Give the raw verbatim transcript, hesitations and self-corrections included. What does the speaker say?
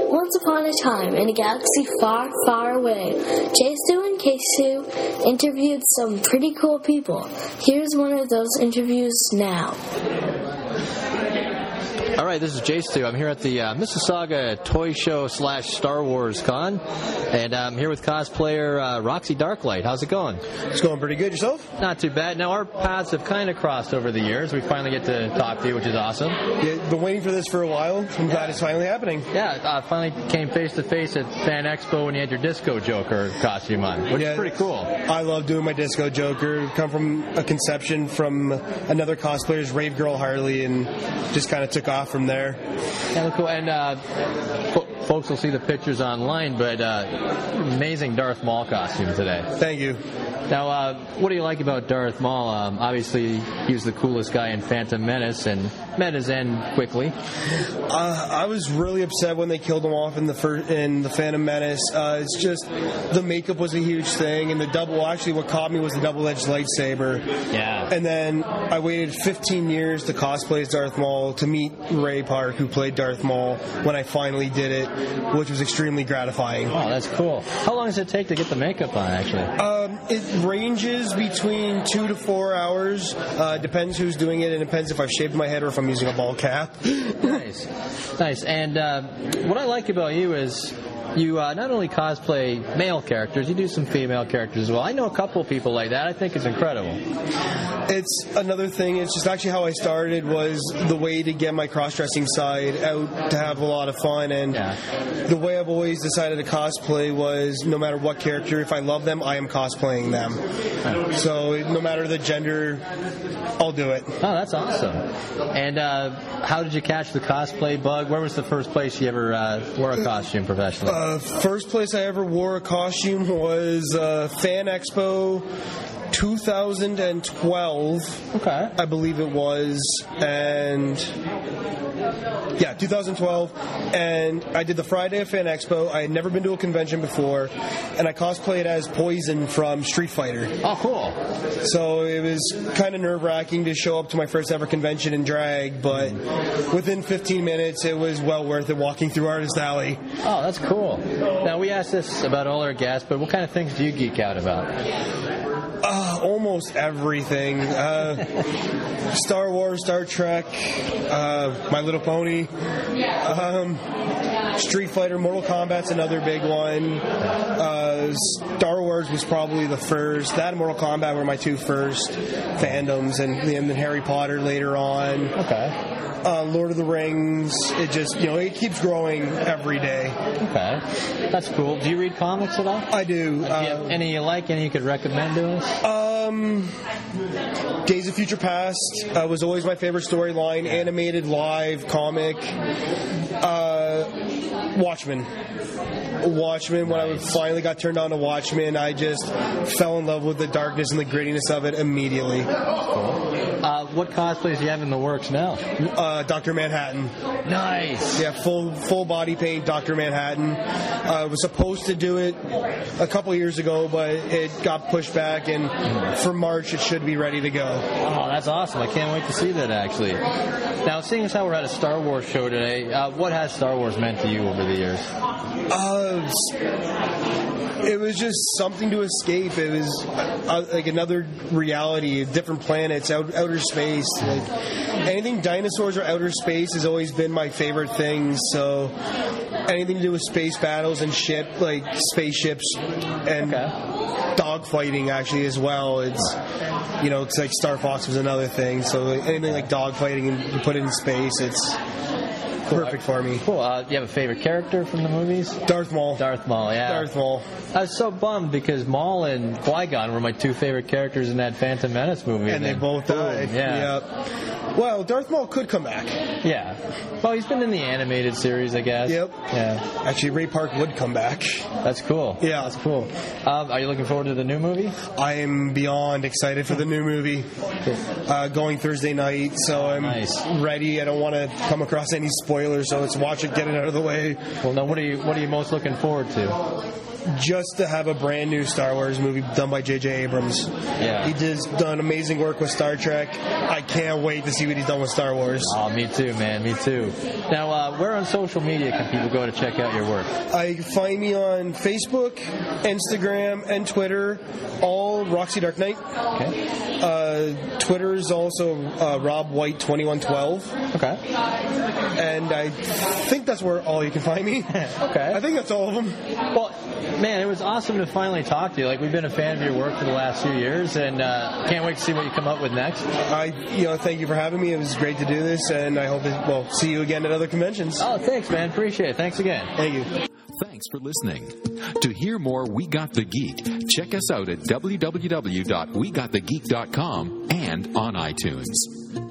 Once upon a time, in a galaxy far, far away, Jasu and Kesu interviewed some pretty cool people. Here's one of those interviews now. All right, this is Jasu. I'm here at the uh, Mississauga Toy Show slash Star Wars Con, and I'm here with cosplayer uh, Roxy Darklight. How's it going? It's going pretty good. Yourself? Not too bad. Now, our paths have kind of crossed over the years. We finally get to talk to you, which is awesome. Yeah, been waiting for this for a while. I'm glad yeah. it's finally happening. Yeah, uh, finally came face to face at Fan Expo when you had your Disco Joker costume on, which yeah, is pretty cool. I love doing my Disco Joker. Come from a conception from another cosplayer's Rave Girl Harley, and just kind of took off from there. Yeah, cool. And uh, fo- folks will see the pictures online, but uh, amazing Darth Maul costume today. Thank you. Now, uh, what do you like about Darth Maul? Um, obviously, he was the coolest guy in Phantom Menace and met his end quickly. Uh, I was really upset when they killed him off in the fir- in the Phantom Menace. Uh, it's just the makeup was a huge thing, and the double. Well, actually, what caught me was the double-edged lightsaber. Yeah. And then I waited fifteen years to cosplay as Darth Maul to meet Ray Park, who played Darth Maul, when I finally did it, which was extremely gratifying. Oh, that's cool. How long does it take to get the makeup on, actually? Um, it ranges between two to four hours. Uh, depends who's doing it, and it depends if I've shaved my head or if I'm using a ball cap. Nice. Nice. And uh, what I like about you is you uh, not only cosplay male characters, you do some female characters as well. I know a couple of people like that. I think it's incredible. It's another thing. It's just actually how I started was the way to get my cross-dressing side out to have a lot of fun. And yeah. the way I've always decided to cosplay was no matter what character, if I love them, I am cosplaying them. Huh. So no matter the gender, I'll do it. Oh, that's awesome. And uh, how did you catch the cosplay bug? Where was the first place you ever uh, wore a costume professionally? Uh, first place I ever wore a costume was uh, Fan Expo two thousand twelve. Okay. I believe it was. And yeah, two thousand twelve. And I did the Friday of Fan Expo. I had never been to a convention before. And I cosplayed as Poison from Street Fighter. Oh, cool. So it was kind of nerve-wracking to show up to my first ever convention in drag. But within fifteen minutes, it was well worth it walking through Artist Alley. Oh, that's cool. Now, we asked this about all our guests, but what kind of things do you geek out about? Uh, almost everything. Uh, Star Wars, Star Trek, uh, My Little Pony, um, Street Fighter, Mortal Kombat's another big one. Uh, Star Wars was probably the first. That and Mortal Kombat were my two first fandoms, and, and then Harry Potter later on. Okay. Uh, Lord of the Rings. It just, you know, it keeps growing every day. Okay. That's cool. Do you read comics at all? I do. Uh, do you have any you like, any you could recommend to us? Um, Days of Future Past uh, was always my favorite storyline. Animated, live, comic. Uh, Watchmen. Watchmen, when nice. I finally got turned on to Watchmen, I just fell in love with the darkness and the grittiness of it immediately. Cool. Uh, what cosplays do you have in the works now? Uh, Doctor Manhattan. Nice. Yeah, full full body paint, Doctor Manhattan. I uh, was supposed to do it a couple years ago, but it got pushed back, and for March it should be ready to go. Oh, that's awesome. I can't wait to see that, actually. Now, seeing as how we're at a Star Wars show today, uh, what has Star Wars meant to you over the years? Uh, it was just something to escape. It was uh, like another reality, different planets, out, outer space. Like anything dinosaurs or outer space has always been my favorite thing. So anything to do with space battles and ship, like spaceships and okay. dogfighting, actually as well. It's you know, it's like Star Fox was another thing. So anything like dogfighting and you put it in space, it's perfect for me. Cool. Uh, do you have a favorite character from the movies? Darth Maul. Darth Maul, yeah. Darth Maul. I was so bummed because Maul and Qui-Gon were my two favorite characters in that Phantom Menace movie. And, and they both died. Yeah. Yep. Well, Darth Maul could come back. Yeah. Well, he's been in the animated series, I guess. Yep. Yeah. Actually, Ray Park would come back. That's cool. Yeah. That's cool. Um, are you looking forward to the new movie? I am beyond excited for the new movie. Cool. Uh, going Thursday night, so I'm nice. ready. I don't want to come across any spoilers spoiler, so let's watch it, get it out of the way. Well, now what are you what are you most looking forward to? Just to have a brand new Star Wars movie done by J J Abrams. Yeah. He has done amazing work with Star Trek. I can't wait to see what he's done with Star Wars. Oh, me too, man. Me too. Now, uh, where on social media can people go to check out your work? I find me on Facebook, Instagram, and Twitter, all Roxy Dark Knight. Okay. Uh, Twitter is also uh, Rob White twenty-one twelve. Okay. And I think that's where all you can find me. Okay. I think that's all of them. Well, man, it was awesome to finally talk to you. Like, we've been a fan of your work for the last few years, and uh, can't wait to see what you come up with next. I, you know, thank you for having me. It was great to do this, and I hope that we'll see you again at other conventions. Oh, thanks, man. Appreciate it. Thanks again. Thank you. Thanks for listening. To hear more We Got the Geek, check us out at w w w dot we got the geek dot com and on iTunes.